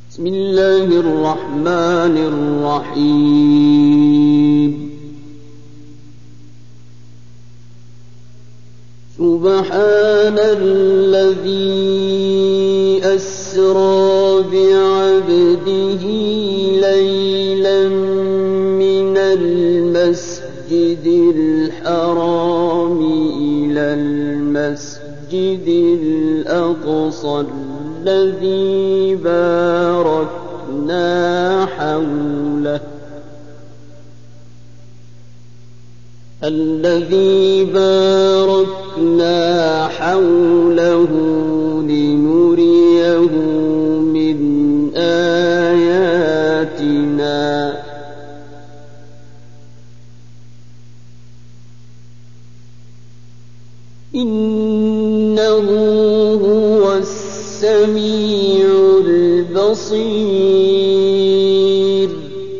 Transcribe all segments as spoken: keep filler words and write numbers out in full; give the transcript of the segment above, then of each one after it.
بسم الله الرحمن الرحيم. سبحان الذي أسرى بعبده ليلا من المسجد الحرام إلى المسجد الأقصى الذي باركنا حوله الذي باركنا حوله لنريه من آياتنا إنه هو السميع البصير.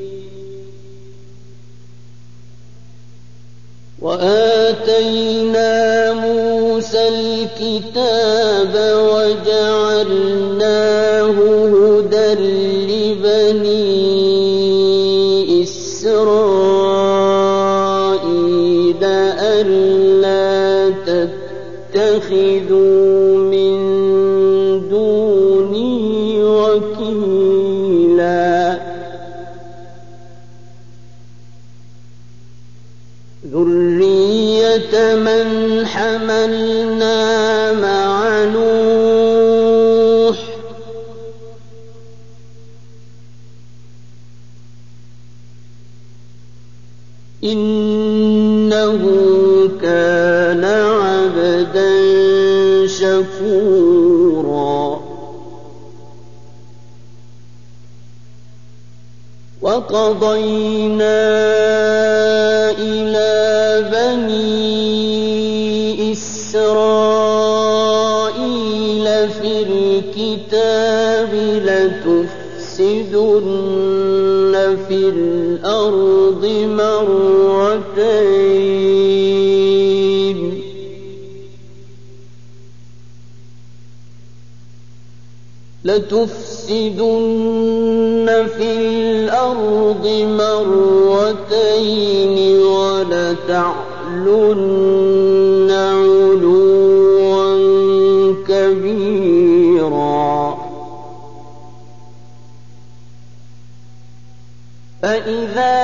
وآتينا موسى الكتاب وجعلناه هدى لبني إسرائيل ألا تتخذوا من دوني وكيلا ذرية من حملنا مع نوح إنه كان عبدا شكورا. وقضينا إلى بني إسرائيل في الكتاب لتفسدن في الأرض مرتين لتفسدن في الأرض مرتين ولتعلن علوا كبيرا. فإذا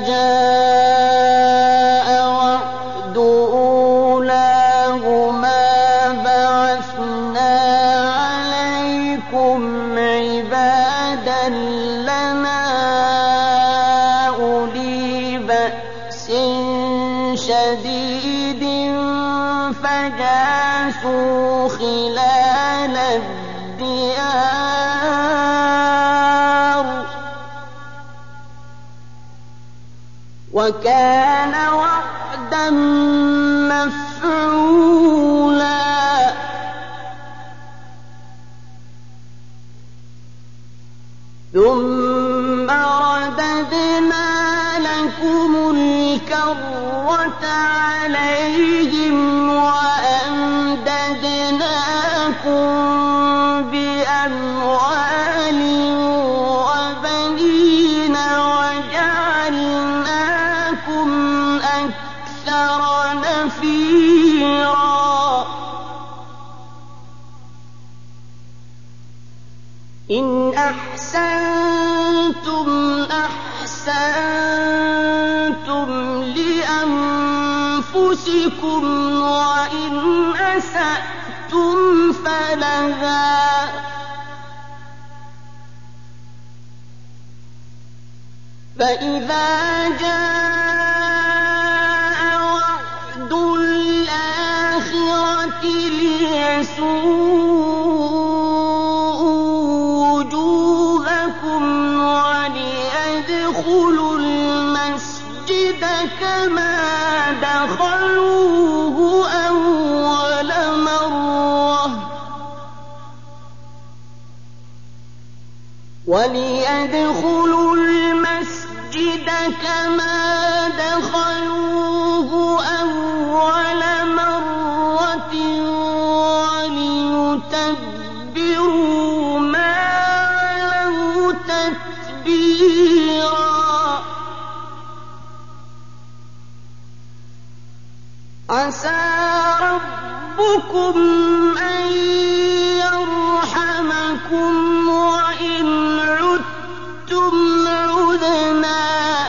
جاء وعد أولاهما بعثنا عليكم عبادا لنا أولي بأس شديد فجاسوا خلال الديار وكان وعدا مفعولا. ثم رددنا لكم الكرة عليهم وأمددناكم بأموال وبنين وجعلناكم أكثر نفيرا. إن أحسنتم أحسنتم لأنفسكم وإن أسأتم فلها فإذا جاء وعد الآخرة ليسوءوا وليدخلوا المسجد كما دخلوه أول مرة وليدخلوا المسجد كما دخلوه أول مرة وليتبروا ما علوا كبيرا عسى ربكم أن يرحمكم وإن عدتم عدنا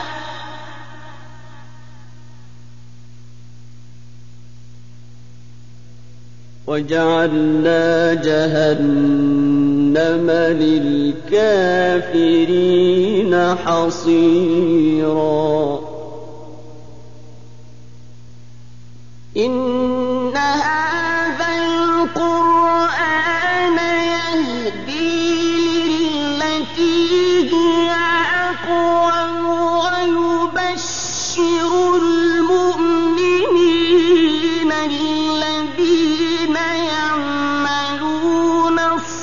وجعلنا جهنم للكافرين حصيرا إن هذا القرآن يهدي للتي هي أقوم ويبشر المؤمنين الذين يعملون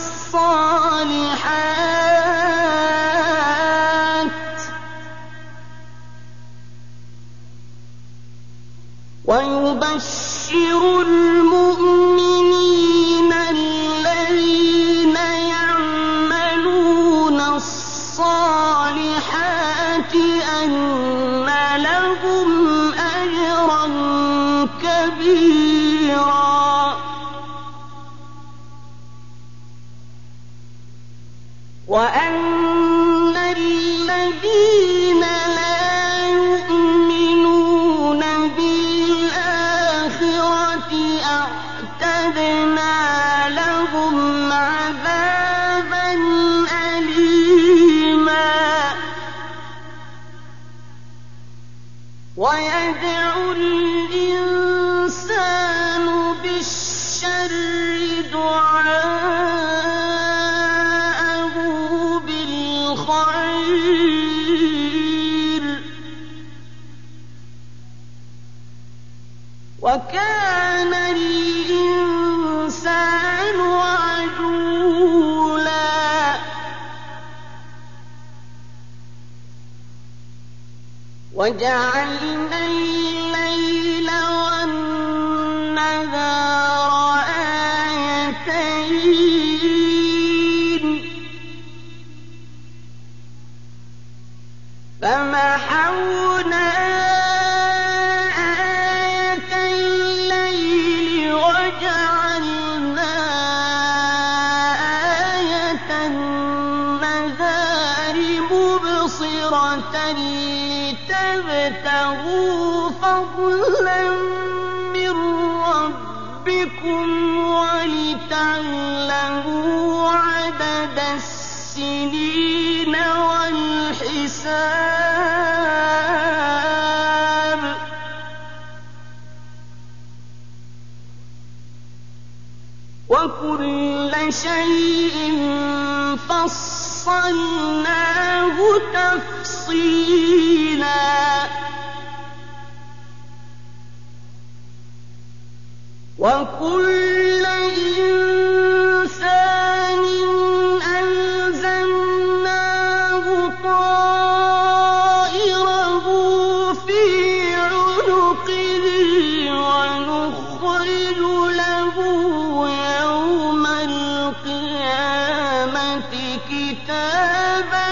الصالحات ويبشر المؤمنين الذين يعملون الصالحات أن لهم أجرا كبيرا وأن الذين لا يؤمنون بالآخرة أعتدنا لهم عذابا أليما ويدعو الإنسان بالشر دعاءه بالخير وكان الإنسان عجولا وجعلنا الليل والنهار آيتين فمحونا آية الليل وجعلنا آية النهار مبصرة لتبتغوا فضلا من ربكم ولتعلموا عدد السنين والحساب وكل شيء فصلناه تفصيلا وكل إنسان ألزمناه طائره في عنقه ونخرج له يوم القيامة كتابا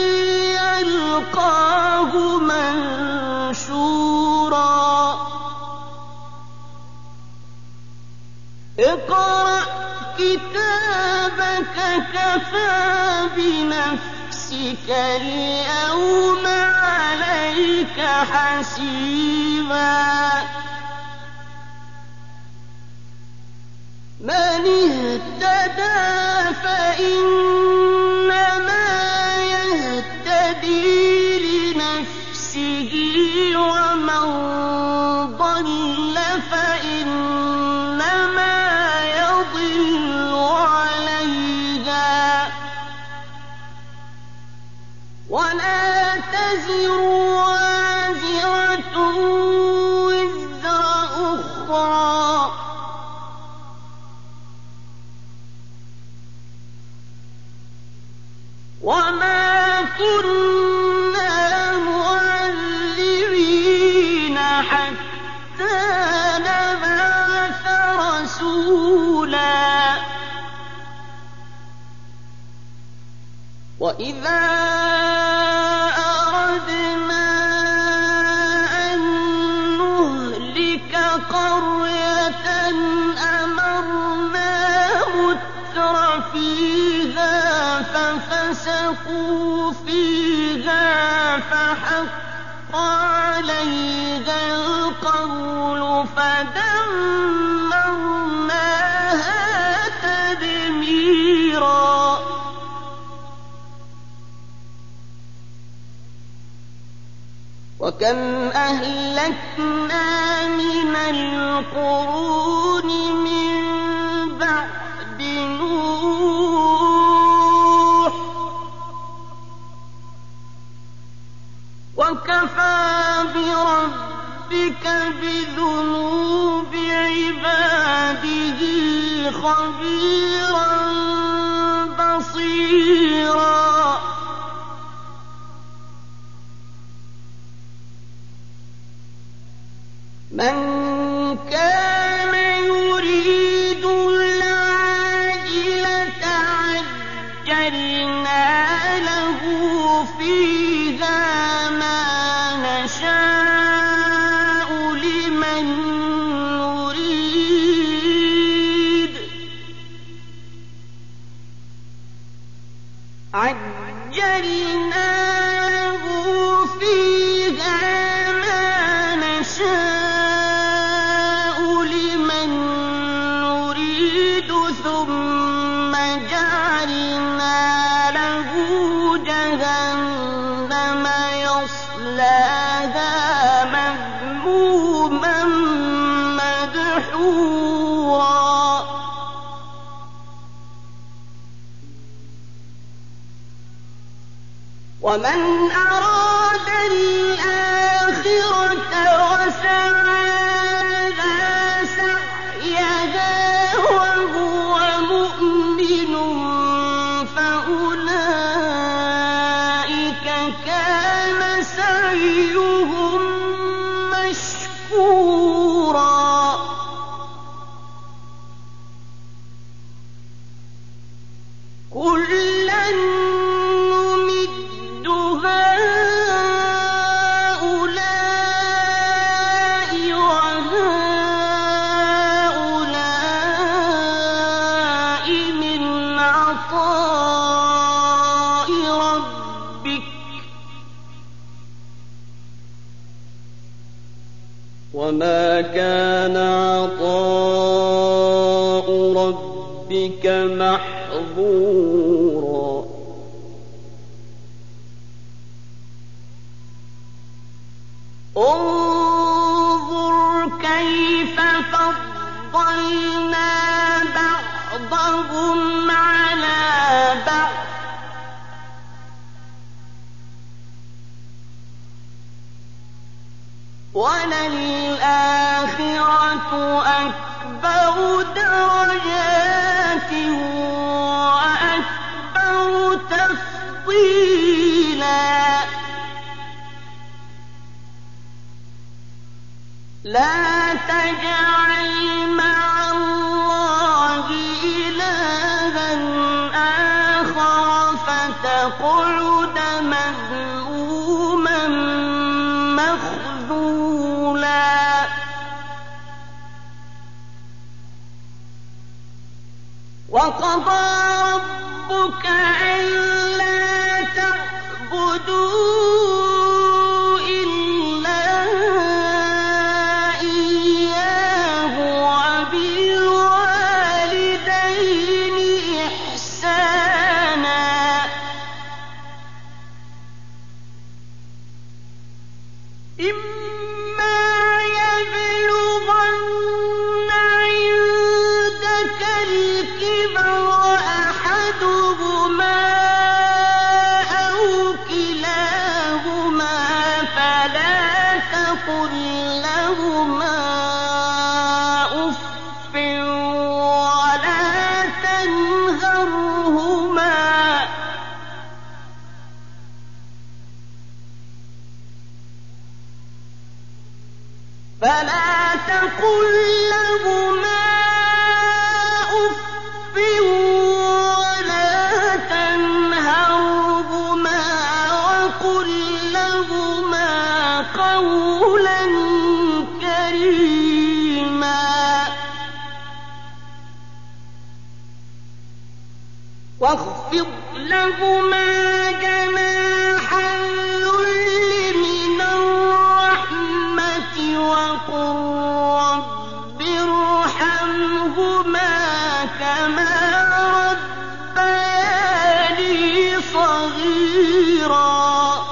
يلقاه منشورا اقرأ كتابك كفى بنفسك اليوم عليك حسيبا من اهتدى فإنما يهتدي لنفسه ومن ضل فإنما يضل عليها ولا تزر وازرة وزر أخرى وما كنا معذبين حتى نبعث رسولا وإذا فَفَسَقُوا فِيهَا فَحَقَّ عَلَيْهَا الْقَوْلُ فَدَمَّرْنَاهَا تَدْمِيرًا. وَكَمْ أَهْلَكْنَا مِنَ الْقُرُونِ مِن بَعْدِ نُوحٍ وَكَفَىٰ بِرَبِّكَ بِذُنُوبِ عِبَادِهِ خَبِيرًا بَصِيرًا. مَنْ كَانَ يُرِيدُ الْعَاجِلَةَ عَجَّلْنَا لَهُ فِيهَا مَا نَشَاءُ لِمَن نُّرِيدُ عَجَّلْنَا لَهُ فِيهَا مَا نَشَاءُ لِمَن نُّرِيدُ ثُمَّ جَعَلْنَا لَهُ جَهَنَّمَ يَصْلَاهَا مَذْمُومًا مَّدْحُورًا. وَمَنْ أَرَادَ الْآخِرَةَ وَسَعَىٰ لَهَا سَعْيَهَا وَهُوَ مُؤْمِنٌ فَأُولَٰئِكَ كَانَ سَعْيُهُم مَّشْكُورًا. كُلًّا نُّمِدُّ هَٰؤُلَاءِ وَهَٰؤُلَاءِ مِنْ عَطَاءِ رَبِّكَ ۚ وَمَا كَانَ عَطَاءُ رَبِّكَ مَحْظُورًا. انظُرْ كَيْفَ فَضَّلْنَا بَعْضَهُمْ عَلَىٰ بَعْضٍ ۚ وَلَلْآخِرَةُ أَكْبَرُ دَرَجَاتٍ وَأَكْبَرُ تَفْضِيلًا. لَا تَجْعَلْ مَعَ اللَّهِ إِلَٰهًا آخَرَ فَتَقْعُدَ مَذْمُومًا مَّخْذُولًا. وَقَضَىٰ رَبُّكَ أَلَّا تَعْبُدُوا إِلَّا إِيَّاهُ وَبِالْوَالِدَيْنِ إِحْسَانًا. إِمَّا يَبْلُغَنَّ عِندَكَ الْكِبَرَ أَحَدُهُمَا أَوْ كِلَاهُمَا فَلَا تَقُل لَّهُمَا أُفٍّ وَلَا تَنْهَرْهُمَا فَلَا تَقُل لَّهُمَا أُفٍّ وَلَا تَنْهَرْهُمَا وَقُل لَّهُمَا قَوْلًا كَرِيمًا. وَاخْفِضْ لهما جناح الذل من الرحمة وقل رب ارحمهما كما ربياني صغيرا.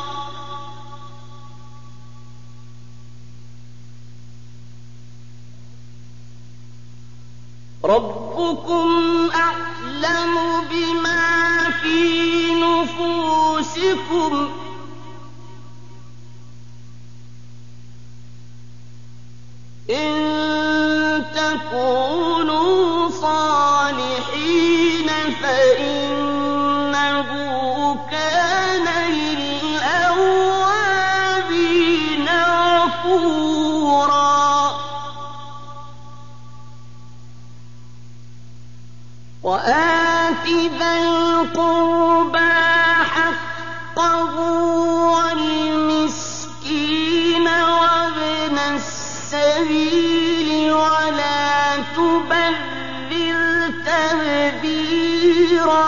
ربكم أعلم بما في نفوسكم إن تكونوا صالحين فإنه كان للأوابين غفورا. وآت ذا القربى حقه والمسكين وابن السبيل ولا تبذر تبذيرا.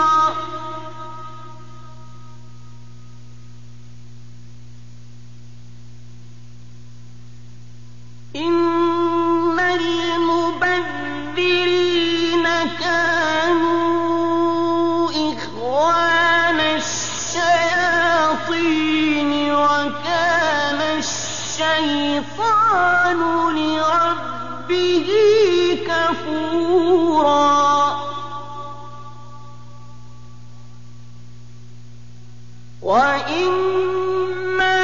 إن المبذرين كانوا إخوان الشياطين وكان الشيطان لربه كفورا. وإما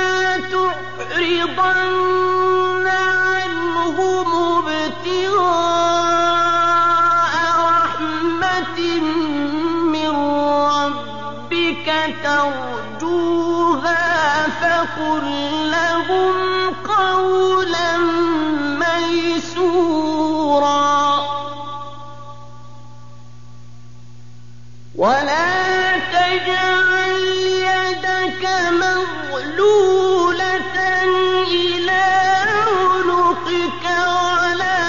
تعرضن عنهم ابتغاء رحمة من ربك ترجوها فقل لهم قولا ميسورا. ولا تجعل يدك مغلولة إلى عنقك ولا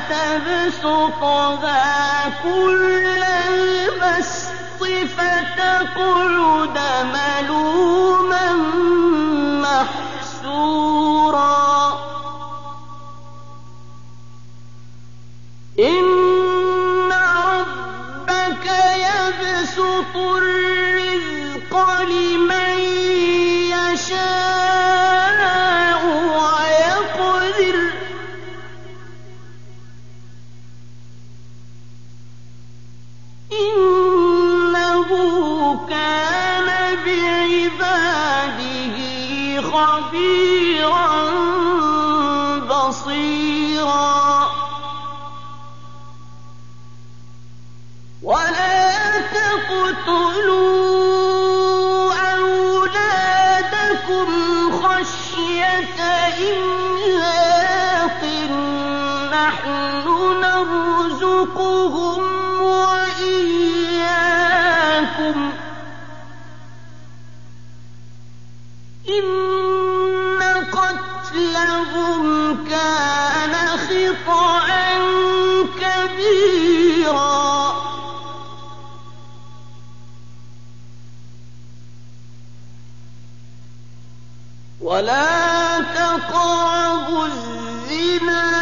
تبسطها كل البسط فتقعد ملوما محسورا. إن ربك يبسط الرزق لمن يشاء ويقدر إنه كان بعباده خبيرا بصيرا. ولا تقتلوا أولادكم خشية إملاق نحن نرزقهم وإياكم إن قتلهم كان خطأ كبيرا. ولا تقربوا الزنا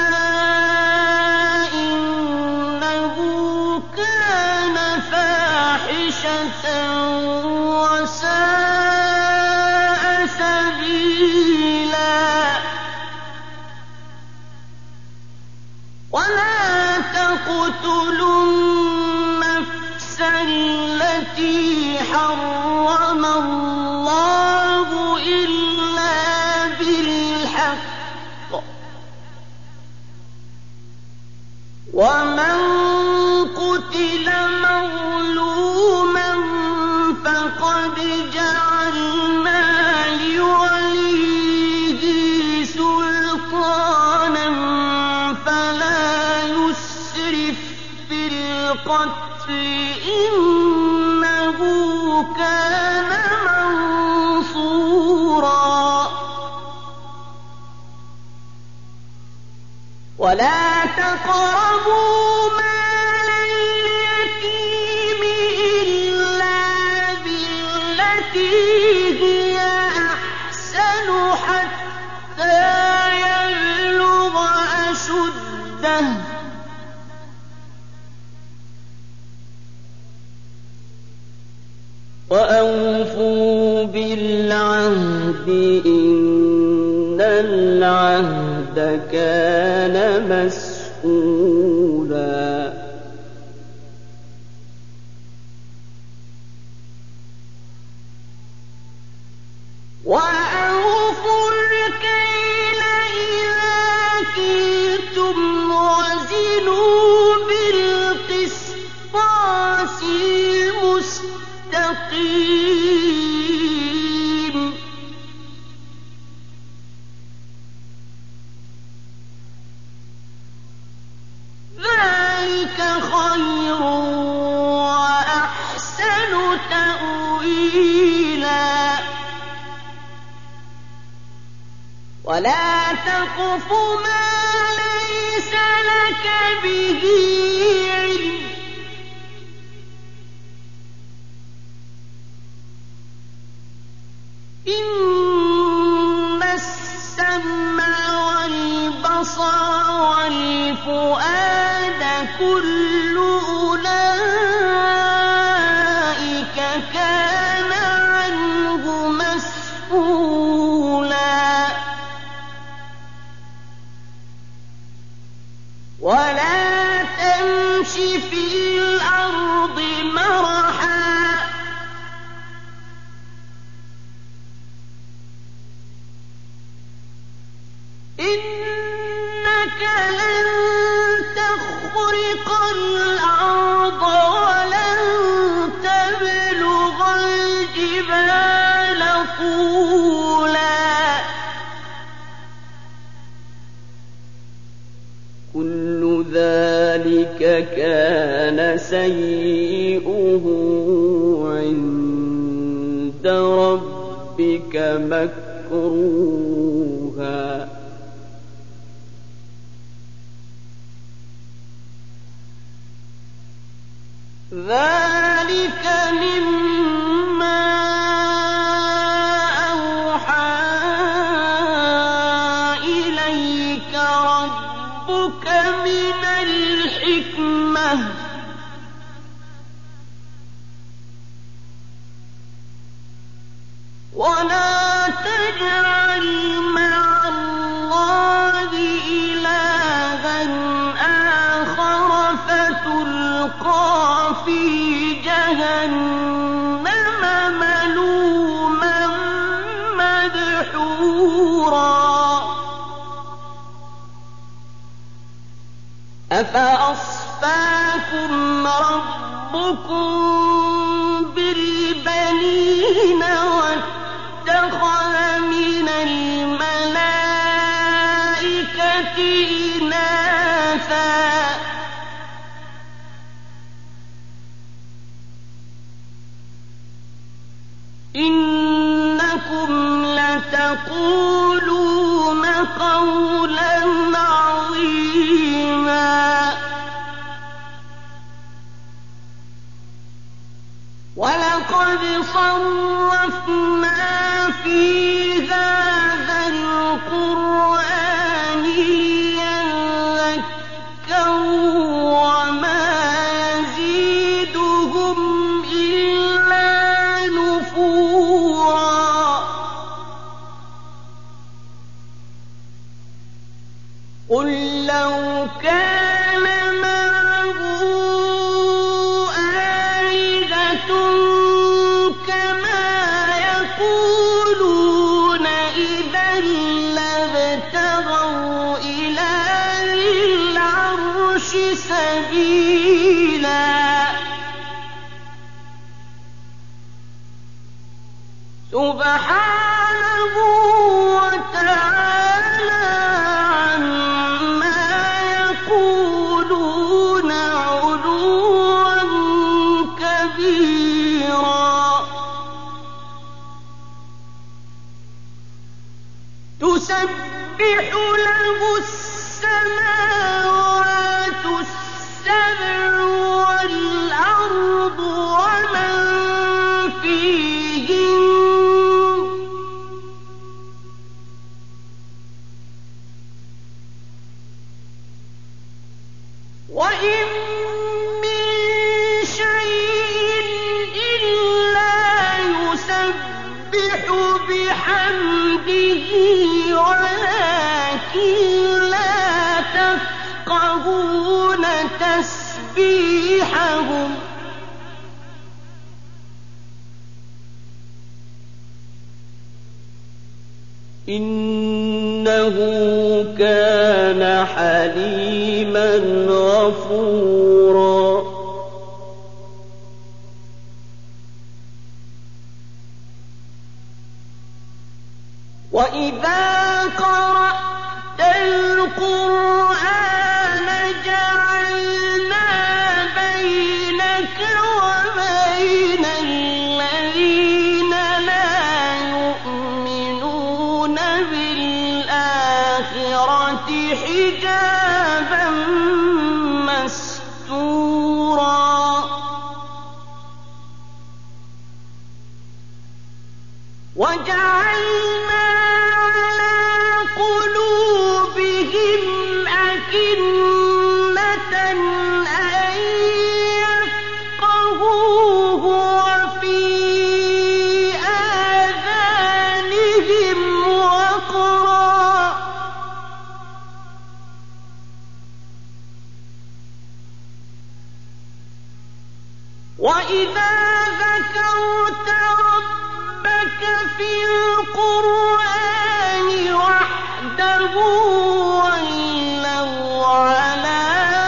إنه كان فاحشة وساء سبيلا. ولا تقتلوا النفس التي حرم الله إلا بالحق ومن قتل مظلوما فقد جعلنا لوليه سلطانا فلا يسرف في القتل إنه كان منصورا. ولا تقربوا مال اليتيم إلا بالحق بالتي هي أحسن حتى يبلغ أشده وأوفوا بالعهد إن العهد كان مسؤولا وأوفوا الكيل إذا كلتم وزنوا بالقسطاس المستقيم ذلك خير وأحسن تأويلا ولا تقف ما ليس لك به علم إن السمع والبصر والفؤاد كل أولئك كان عنه مسؤولا ولا تمش في الأرض مرحا إنك لن تخرق الأرض ولن تبلغ الجبال طولا كل ذلك كان سيئه عند ربك مكروها ذلك مما أوحى إليك ربك من الحكمة ولا تجعل مع الله إلها آخر فتلقى في جهنم ملوما مدحورا أفأصفاكم ربكم بالبنين واتخذ من الملائكة إناثا إنكم لتقولون قولا عظيما ولقد صرفنا في هذا القرآن ليذكروا وما يزيدهم إلا نفورا قل لو كان معه آلهة كما يقولون إذا لابتغوا إلى ذي العرش سبيلا سبحانه وتعالى عما يقولون علوا كبيرا تسبح له السماوات السبع والأرض ومن فيهن بحمده ولكن لا تفقهون تسبيحهم إنه كان حليما غفورا. وإذا قرأت القرآن جعلنا بينك وبين الذين لا يؤمنون بالآخرة حجابا مستورا. وجعلنا وإذا ذكرت ربك في القرآن وحده ولوا على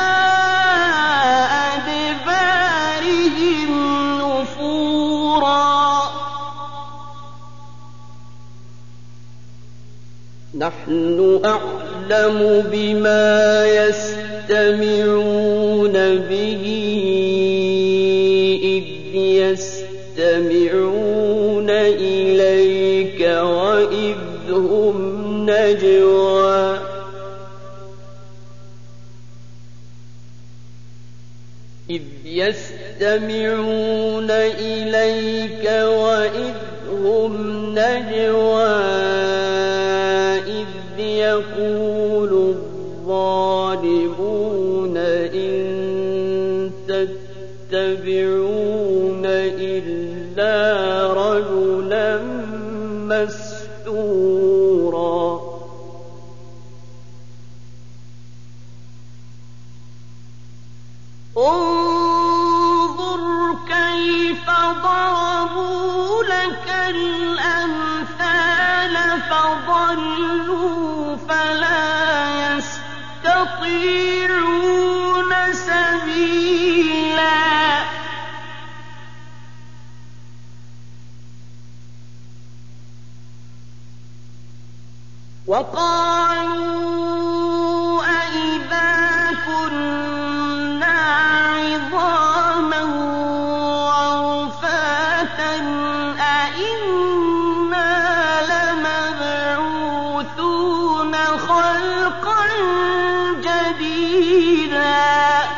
أدبارهم نفورا. نحن أعلم بما يستمعون به يستمعون إليك وإذ هم نجوى إذ يستمعون إليك وإذ هم نجوى إذ يقول الظالمون إن تتبعون إلا رجلا مسحورا. انظر كيف ضربوا لك الأمثال فضلوا فلا يستطيعون سبيلا. وقالوا أئذا كنا عظاما ورفاتا أئنا لمبعوثون خلقا جديدا.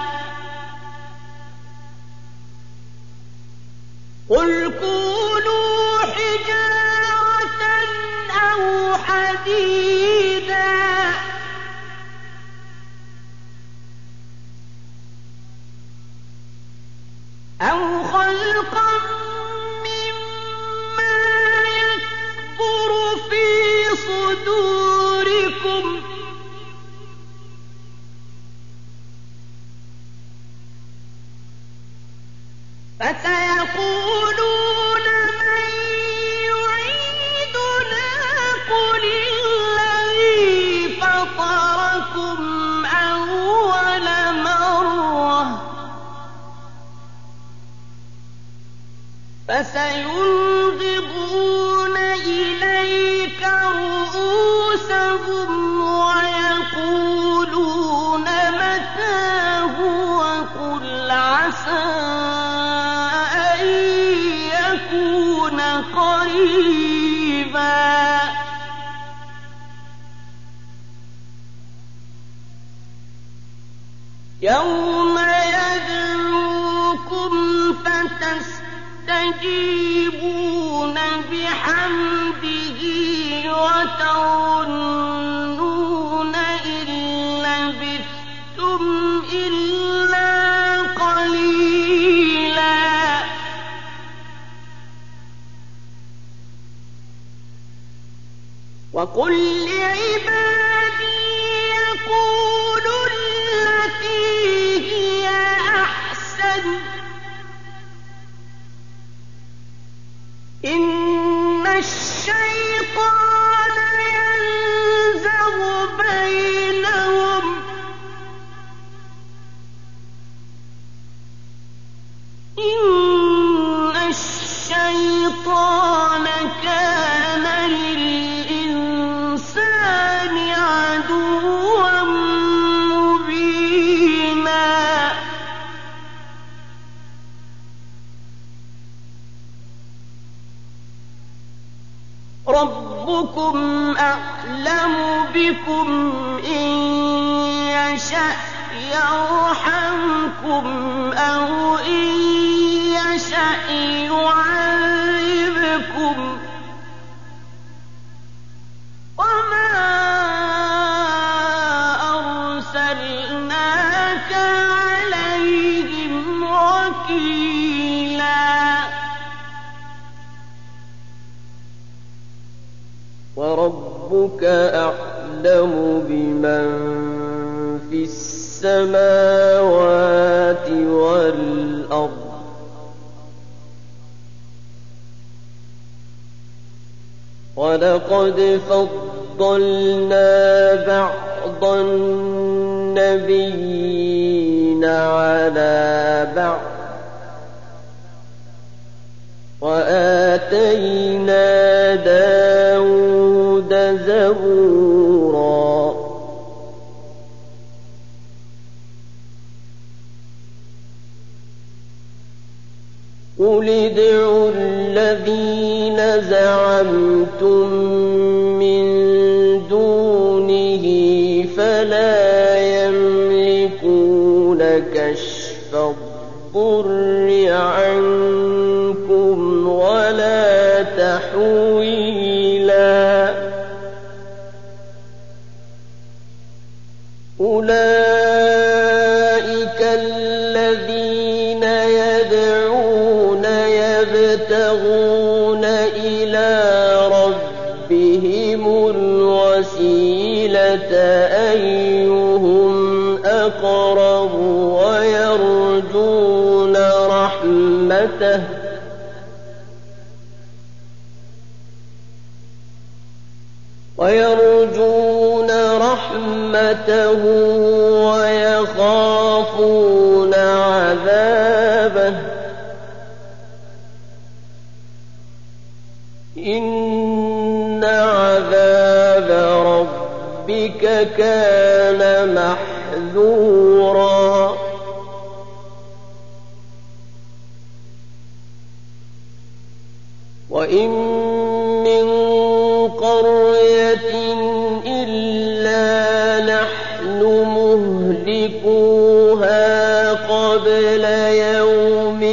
قل كونوا حجارة أو حديدا أو خلقا مما يكبر في صدوركم فسيقولون من يعيدنا قل الذي فطركم أول مرة فسينغضون إليك رؤوسهم ويقولون متى هو قل عسى أن يكون قريبا. يوم يدعوكم فتستجيبون بحمده وتظنون إن لبثتم إلا قليلا. وقل لعبادي يقولوا التي هي أحسن إن الشيطان ينزغ بينهم إن الشيطان كان للإنسان عدوا مبينا ربكم أعلم بكم إن يشأ يرحمكم أو إن يشأ يعذبكم وما أرسلناك عليهم وكيلا وربك أعلم بمن في السماوات والأرض ولقد فضلنا بعض النبيين على بعض وآتينا داود زبورا قل ادعوا الذين زعمتم من دونه فلا يملكون كشف الضر عنكم ولا تحويلا أولئك الذين يدعون يبتغون إلى ربهم الوسيلة أيهم أقرب ويرجون رحمته ويرجون رحمته ويخافون عذابه إن عذاب ربك كان محذورا وإن من قرية إلا نحن مهلكوها قبل يوم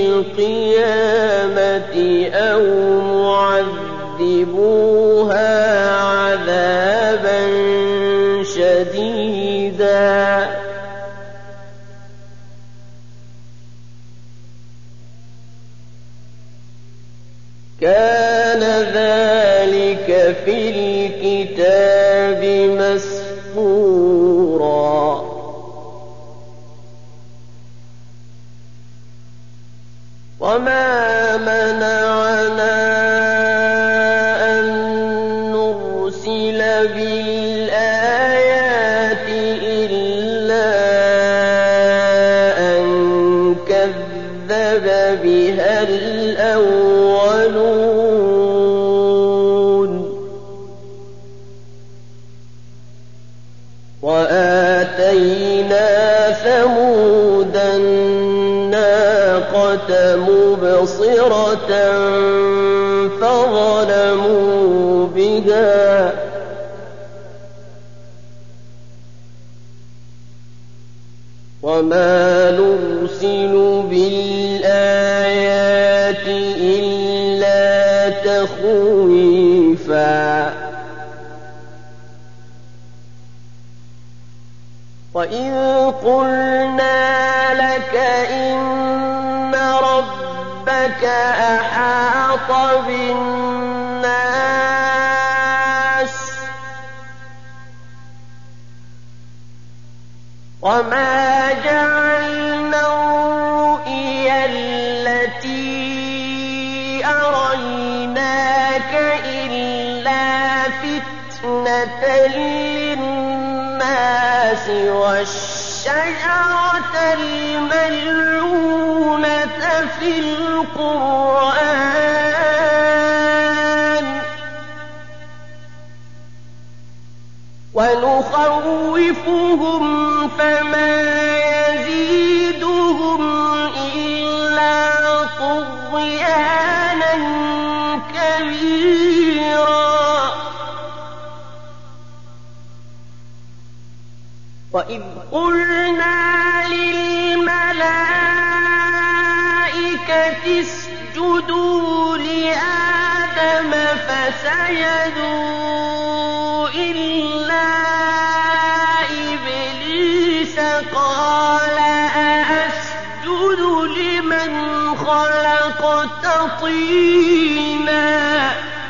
القيامة أو معذبوها عذابا شديدا كان ذلك في الكتاب مسطورا وما منعنا أن نرسل بالآيات إلا أن كذب بها الأولون وآتينا ثمود الناقة مبصرة فظلموا بها وما نرسل بالآيات إلا تخويفا وإذ قلنا لك إن ربك أحاط بالناس وما جعلنا الرؤيا التي أريناك إلا فتنة للناس والشجرة الملعونة في القرآن ونخوفهم فما يزيدهم إلا طغيانا كبيرا وإذ قلنا للملائكة اسجدوا لآدم فسجدوا إلا إبليس قال أأسجد لمن خلقت طينا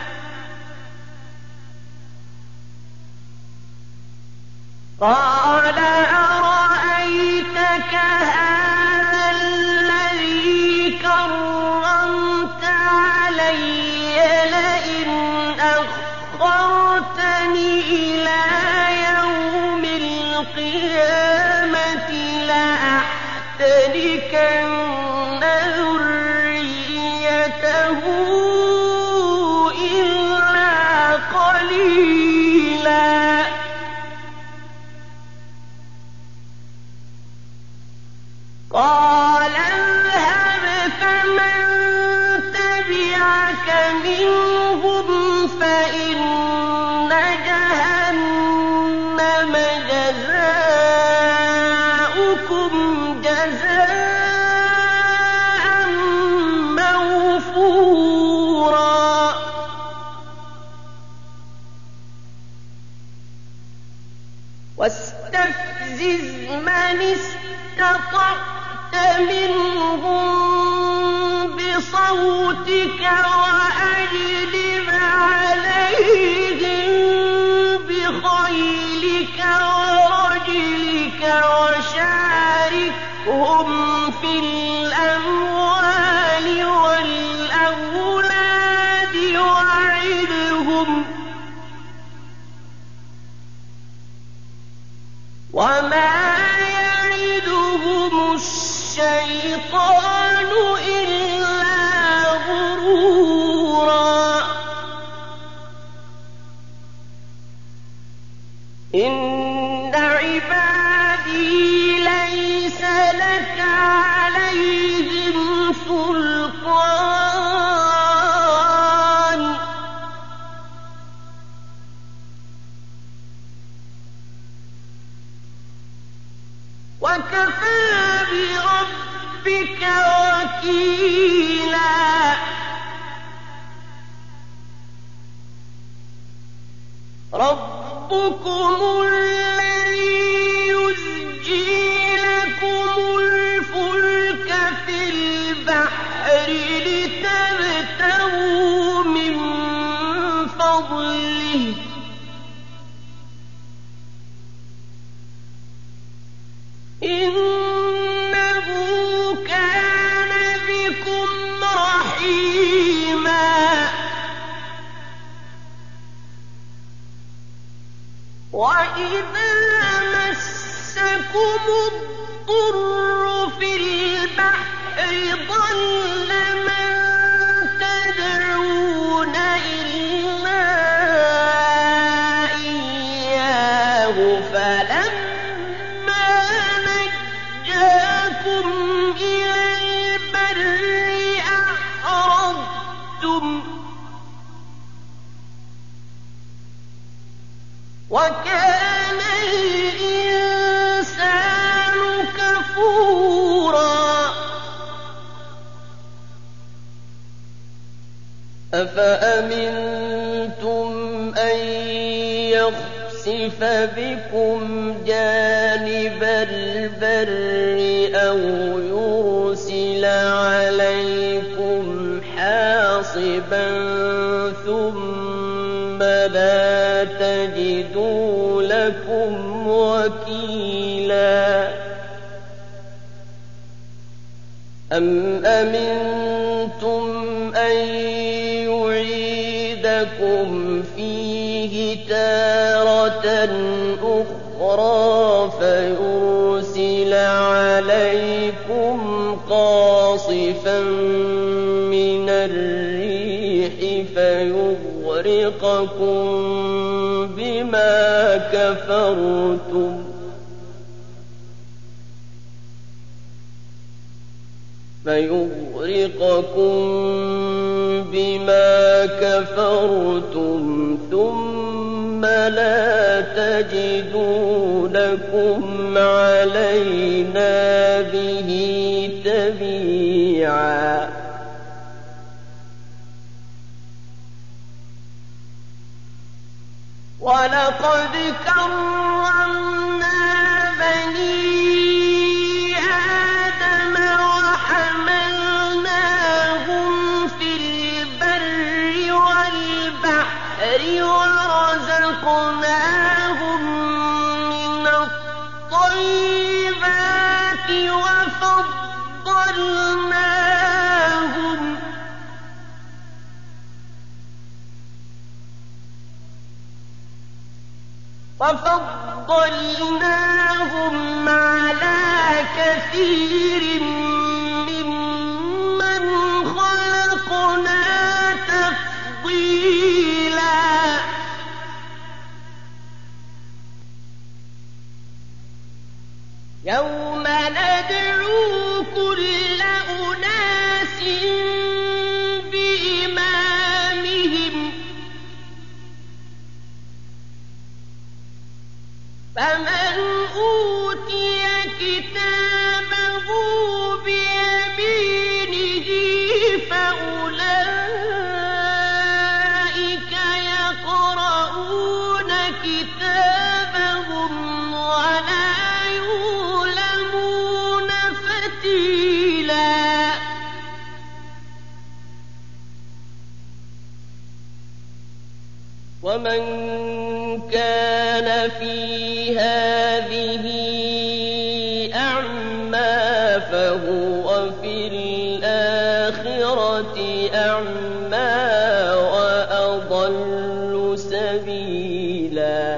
قال أرأيتك هذا الذي كرمت علي لئن أخرتني إلى يوم القيامة لأحتركن ذريته إلا قليلا قال اذهب فمن تبعك منهم فإن جهنم جزاؤكم جزاء موفورا واستفزز من استطعت منهم بصوتك وأجلب عليهم بخيلك ورجلك وشاركهم في الأموال والأولاد وعدهم وما يعدهم الشيطان إلا غرورا إن عبادي ليس لك عليهم سلطان وكفى بربك وكيلا ربكم الذي يزجي لكم الفلك في البحر لتبتغوا من فضله إنه كان بكم رحيما وإذا مسكم الضر في البحر ضل من تدعون إلا إياه فلما نجاكم إلى البر أعرضتم وكان الإنسان كفورا أفأمنتم أن يخسف بكم جانب البر أو يرسل عليكم حاصبا ثم لا تجدوا لكم وكيلا أَمْ أَمِنْتُمْ أَن يُعِيدَكُمْ فِيهِ تَارَةً أُخْرَىٰ فَيُرْسِلَ عَلَيْكُمْ قَاصِفًا مِّنَ الرِّيحِ فَيُغْرِقَكُم بِمَا كَفَرْتُمْ فَيُغْرِقَكُم بِمَا كَفَرْتُمْ ثُمَّ لَا تَجِدُوا لَكُمْ عَلَيْنَا بِهِ تَبِيعًا وَلَقَدْ كَرَّمْنَا بَنِي آدَمَ وَحَمَلْنَاهُمْ فِي الْبَرِّ وَالْبَحْرِ وَرَزَقْنَاهُم مِّنَ الطَّيِّبَاتِ وَفَضَّلْنَاهُمْ وَفَضَّلْنَاهُمْ عَلَىٰ كَثِيرٍ مِّمَّنْ خَلَقْنَا تَفْضِيلًا يَوْمَ نَدْعُو كُلَّ أُنَاسٍ بِإِمَامِهِمْ فَمَنْ أُوتِيَ كِتَابَهُ بِيَمِينِهِ فَأُولَٰئِكَ يَقْرَءُونَ كِتَابَهُمْ وَلَا يُظْلَمُونَ فَتِيلًا وَمَن كَانَ فِي هَٰذِهِ أَعْمَىٰ فَهُوَ فِي الْآخِرَةِ أَعْمَىٰ وَأَضَلُّ سَبِيلًا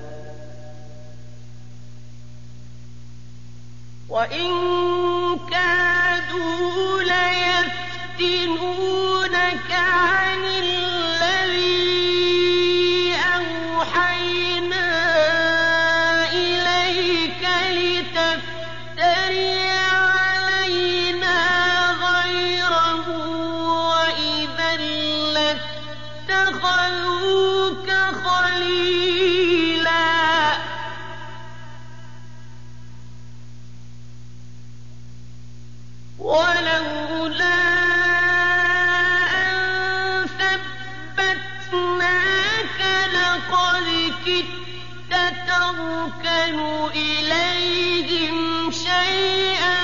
وَإِن كَادُوا لَيَفْتِنُونَكَ عَنِ الَّذِي أَوْحَيْنَا إِلَيْكَ لِتَفْتَرِيَ عَلَيْنَا غَيْرَهُ وَإِذًا لَّاتَّخَذُوكَ خَلِيلًا وَلَوْلَا أَن ثَبَّتْنَاكَ لَقَدْ كِدتَّ تَرْكَنُ إِلَيْهِمْ شَيْئًا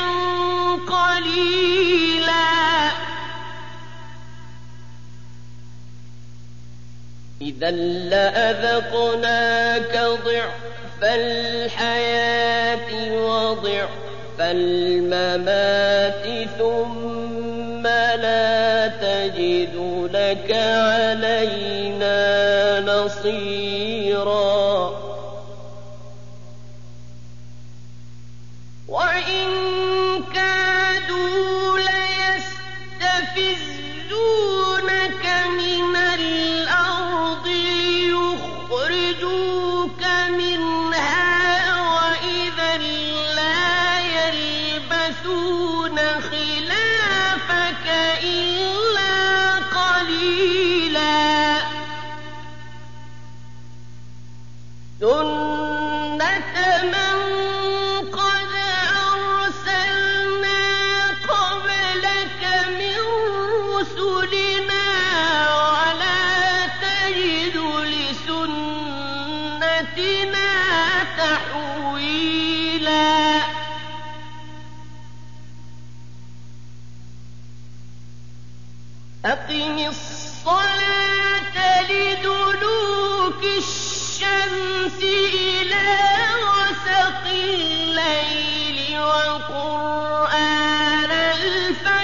قَلِيلًا إِذًا لَّأَذَقْنَاكَ ضِعْفَ الْحَيَاةِ وَضِعْفَ الْمَمَاتِ ثُمَّ لَا تَجِدُ لَكَ عَلَيْنَا نَصِيرًا وَإِن كَادُوا لَيَسْتَفِزُّونَكَ مِنَ الْأَرْضِ لِيُخْرِجُوكَ مِنْهَا وَإِذًا لَّا يَلْبَثُونَ خِلَافَكَ إِلَّا قَلِيلًا سُنَّةَ مَن قَدْ أَرْسَلْنَا قَبْلَكَ مِن رُّسُلِنَا وَلَا تَجِدُ لِسُنَّتِنَا تَحْوِيلًا أَقِمِ الصَّلَاةَ لِدُلُوكِ الشَّمْسِ إِلَىٰ غَسَقِ اللَّيْلِ وَقُرْآنَ الْفَجْرِ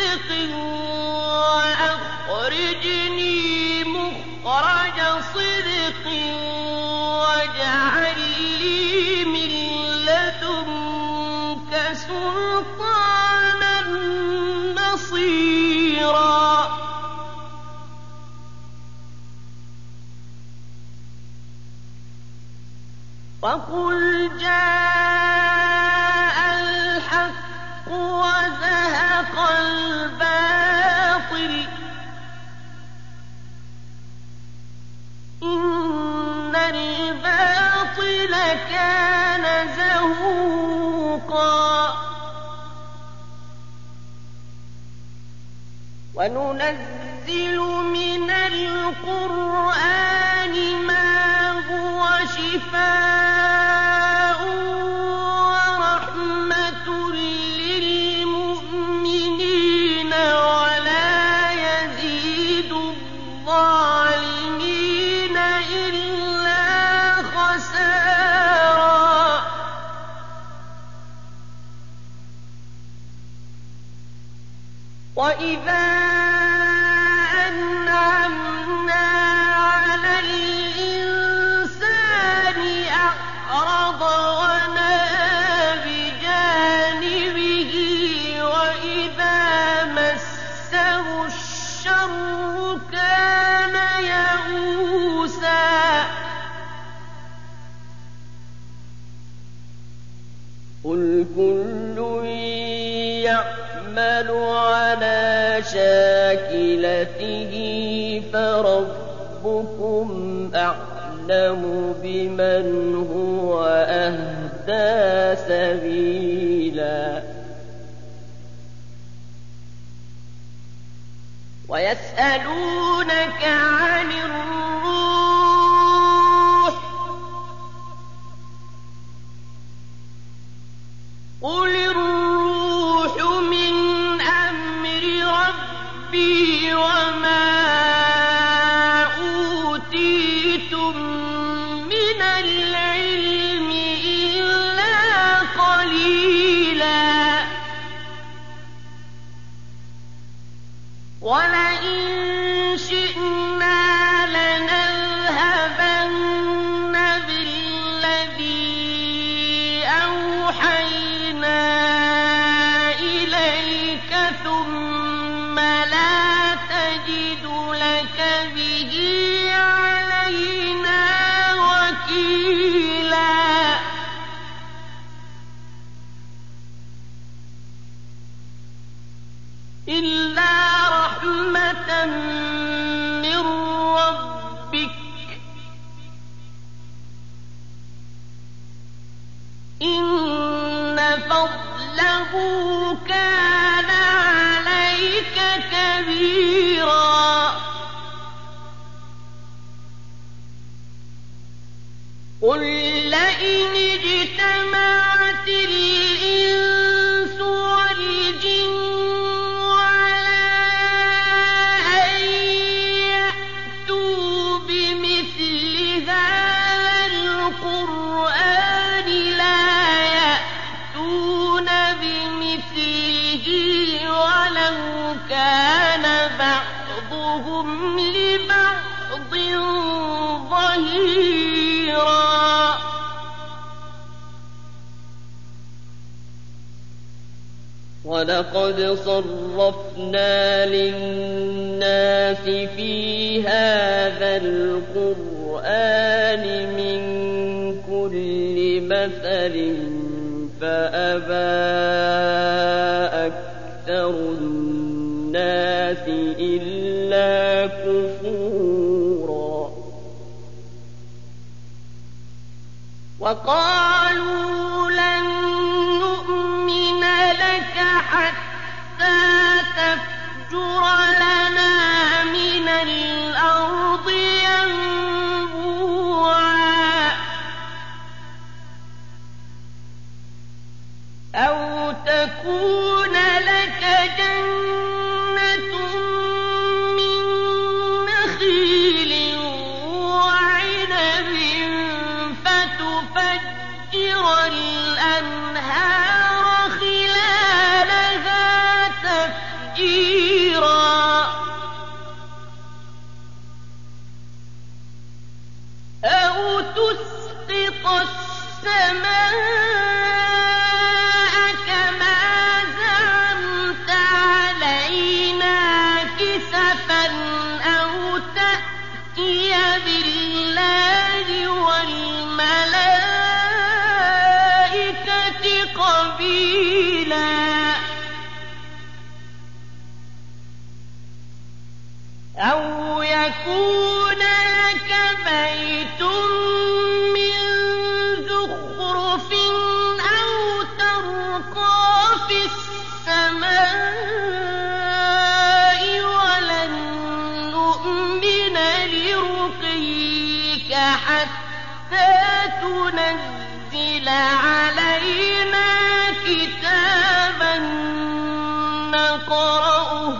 صدق وأخرجني مخرج صدق واجعل لي من لدنك سلطانا نصيرا وقل جاء الحق وزهق الباطل إن الباطل كان زهوقا وننزل من القرآن ما هو شفاء ورحمة للمؤمنين ولا يزيد الظالمين إلا خسارا وإذا أنعمنا على الإنسان أعرض ونأى بجانبه وإذا مسه الشر كان يئوسا قل كل يعمل على شاكلته فربكم أعلم بمن هو أهدى سبيلا ويسألونك عن الروح قل الروح من أمر ربي وما أوتيتم من العلم إلا قليلا ولئن شئنا لنذهبن بالذي أوحينا إليك ثم لا تجد لك به علينا وكيلا إلا رحمة من ربك إن فضله كان عليك كبيرا قل لئن اجتمعت الإنس والجن على أن يأتوا بمثل هذا القرآن لا يأتون بمثله ولو كان بعضهم لبعض ظهيرا ولقد صرفنا للناس في هذا القرآن من كل مثل فأبى أكثر الناس إلا كفورا وقالوا لن نؤمن لك حتى تفجر لنا من الأرض ينبوعا أو تكون لك جنة من نخيل وعنب فتفجر تفجيرا أو تسقط السماء كما زعمت علينا كسفا أو تأتي بالله والملائكة قبيلا أو يكون لك بيت من زخرف أو ترقى في السماء ولن نؤمن لرقيك حتى تنزل علينا كتابا نقرأه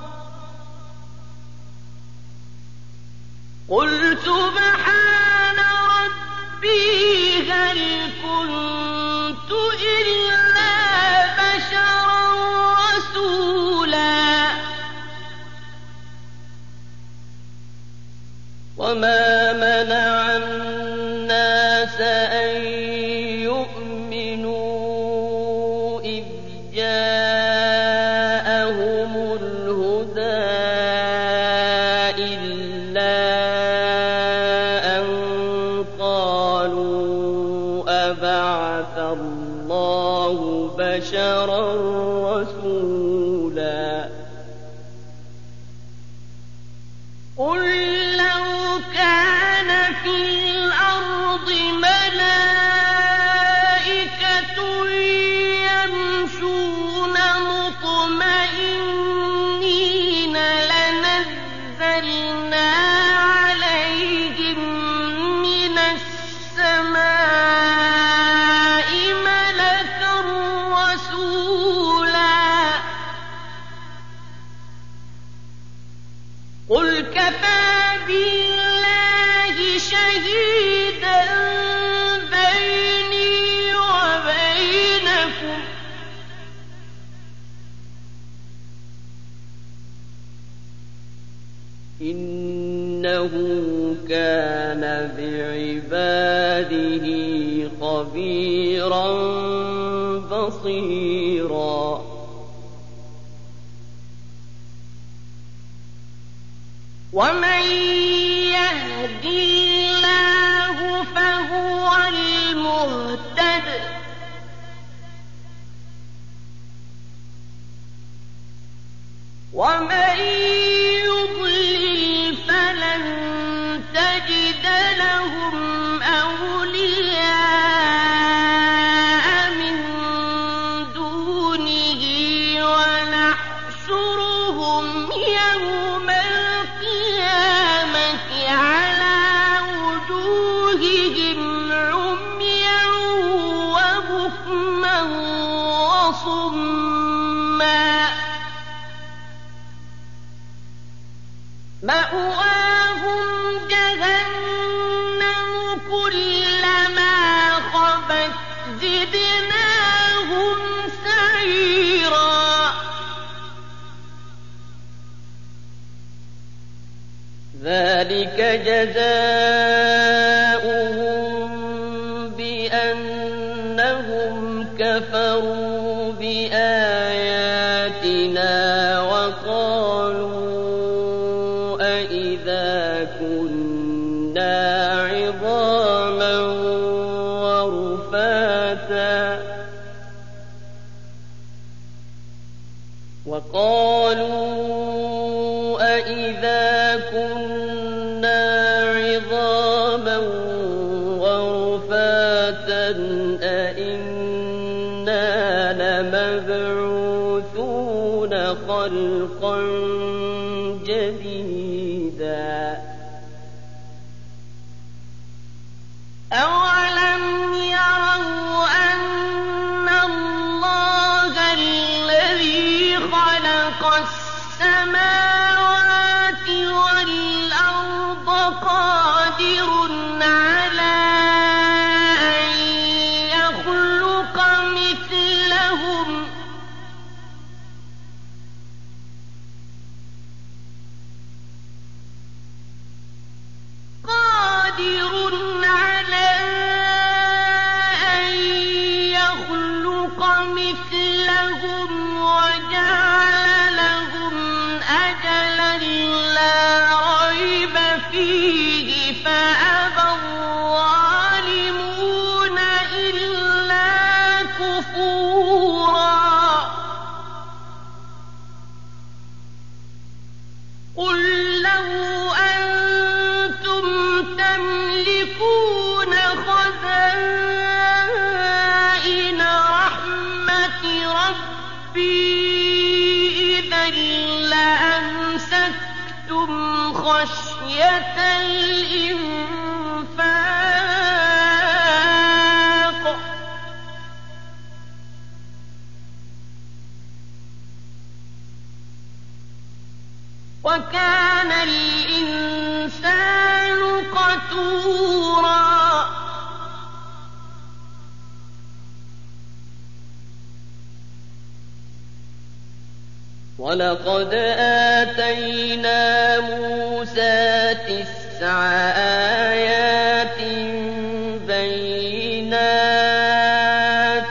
قل سبحان ربي هل كنت إلا بشرا رسولا وما منع الناس أن يؤمنوا إذ جاءهم الهدى إلا أن قالوا أبعث الله بشرا رسولا قل لو كان في الأرض ملائكة يمشون مطمئنين لنزلنا عليهم من السماء ملكا رسولا قل كفى بالله شهيدا بيني وبينكم إنه كان بعباده خبيرا بصيرا ومن يهد الله فهو المهتد ومن يضلل فلن تجد لهم أولياء من دونه ونحشرهم يوم القيامة على وجوههم عميا وبكما وصما مأواهم جهنم كلما خبت زدناهم سعيرا ذلك جزاؤهم بأنهم كفروا بآياتنا وقالوا أإذا كنا عظاما ورفاتا وقالوا أإذا كنا عظاما ورفاتا أإنا لمبعوثون خلقا جديدا أولم يروا أن الله الذي خلق السماوات والأرض قادر على أن يخلق مثلهم قُل لَّوْ أَنتُمْ تَمْلِكُونَ خَزَائِنَ رَحْمَةِ رَبِّي إِذًا لَّأَمْسَكْتُمْ خَشْيَةَ الْإِنفَاقِ ۚ وَكَانَ الْإِنسَانُ قَتُورًا. وَلَقَدْ آتَيْنَا مُوسَىٰ تِسْعَ آيَاتٍ بَيِّنَاتٍ ۖ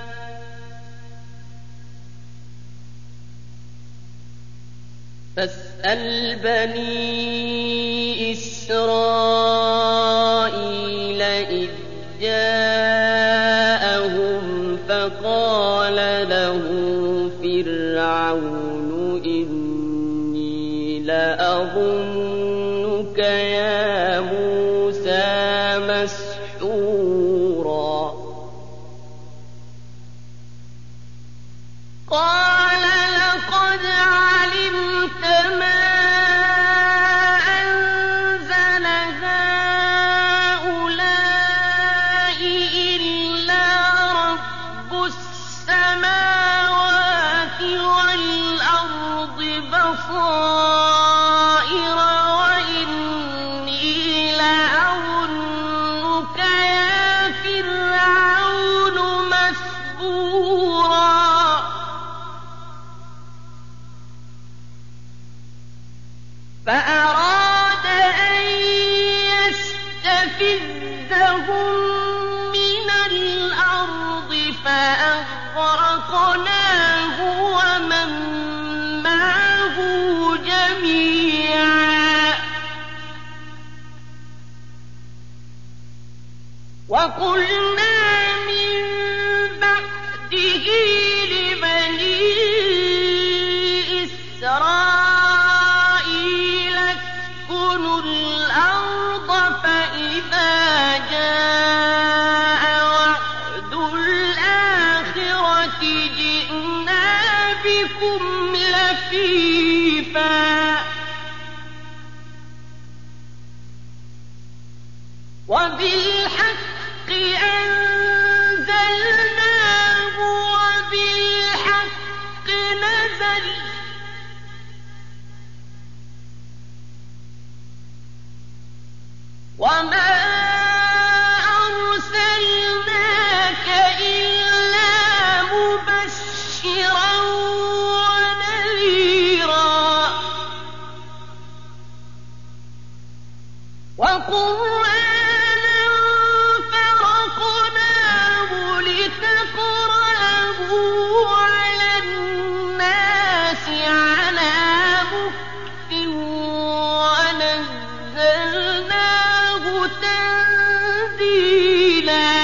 فَاسْأَلْ بَنِي إِسْرَائِيلَ إِذْ جَاءَهُمْ فَقَالَ لَهُ فِرْعَوْنُ إِنِّي لَأَظُنُّكَ يَا مُوسَىٰ مَسْحُورًا. قَالَ لَقَدْ عَلِمْتَ مَا أَنزَلَ هَٰؤُلَاءِ إِلَّا رَبُّ السَّمَاوَاتِ وَالْأَرْضِ بَصَائِرَ وَإِنِّي لَأَظُنُّكَ يَا فِرْعَوْنُ مَثْبُورًا. فَأَرَادَ أَن يَسْتَفِزَّهُم مِّنَ الْأَرْضِ فَأَغْرَقْنَاهُ وَمَن مَّعَهُ جَمِيعًا. وَقُلْنَا مِن بَعْدِهِ لِبَنِي إِسْرَائِيلَ اسْكُنُوا الْأَرْضَ فَإِذَا جَاءَ وَعْدُ الْآخِرَةِ جِئْنَا بِكُمْ لَفِيفًا. وَبِالْحَقِّ أَنزَلْنَاهُ وَبِالْحَقِّ نَزَلَ. وَمَا أَرْسَلْنَاكَ إِلَّا مُبَشِّرًا وَنَذِيرًا وَقُرْآنًا فَرَقْنَاهُ لِتَقْرَأَهُ عَلَى النَّاسِ عَلَىٰ مُكْثٍ وَنَزَّلْنَاهُ تَنزِيلًا.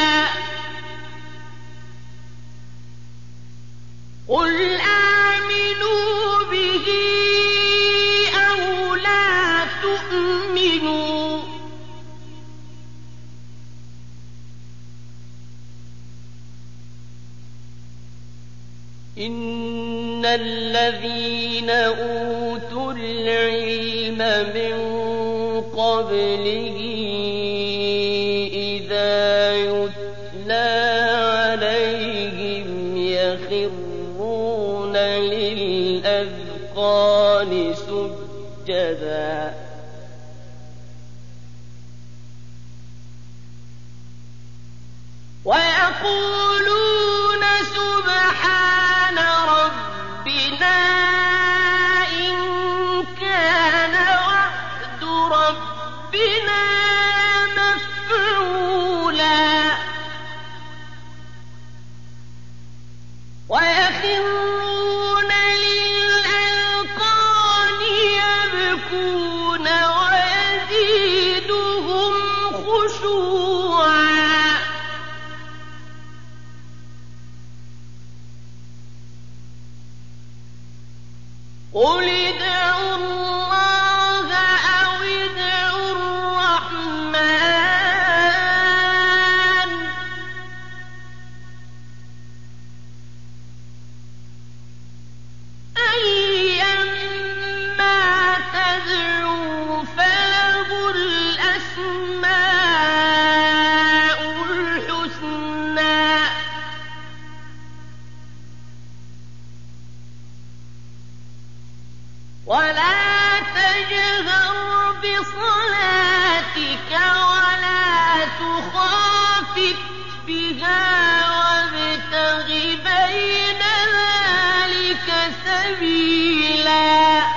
قُلْ آمِنُوا بِهِ أَوْ لَا تُؤْمِنُوا ۚ إِنَّ الَّذِينَ أُوتُوا الْعِلْمَ مِن قَبْلِهِ إِذَا يُتْلَىٰ عَلَيْهِمْ يَخِرُّونَ لِلْأَذْقَانِ سُجَّدًا. وَيَقُولُونَ سُبْحَانَ رَبِّنَا إِن كَانَ وَعْدُ رَبِّنَا مَفْعُولًا. وَيَخِرُّونَ لِلْأَذْقَانِ يَبْكُونَ وَيَزِيدُهُمْ خُشُوعًا. قُلِ ادْعُوا اللَّهَ ولا تجهر بصلاتك ولا تخافت بها وابتغ بين ذلك سبيلا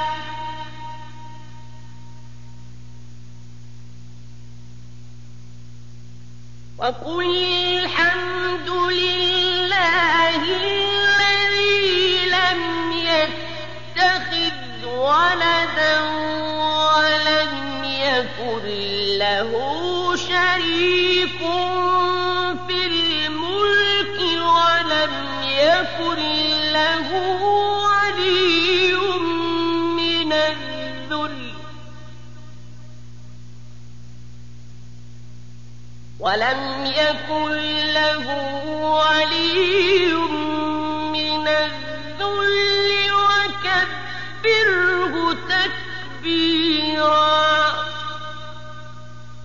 وقل الحمد لله الذي لم يتخذ ولدا ولم يكن له شريك في الملك ولم يكن له ولي من الذل ولم يكن له ولي